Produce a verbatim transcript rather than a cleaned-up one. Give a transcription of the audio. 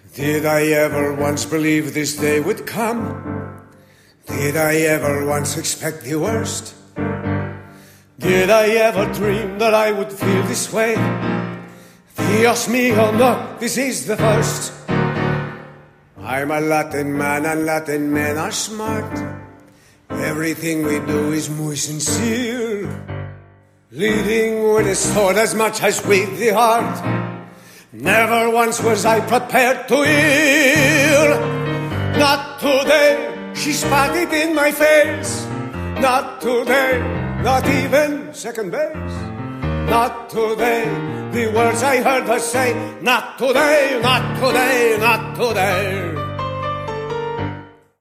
Did I ever once believe this day would come? Did I ever once expect the worst? Did I ever dream that I would feel this way? Dios mío, no, this is the first. I'm a Latin man and Latin men are smart. Everything we do is muy sincere, leading with the sword as much as with the heart. Never once was I prepared to hear. Not today, she spat it in my face. Not today, not even second base. Not today, the words I heard her say. Not today, not today, not today.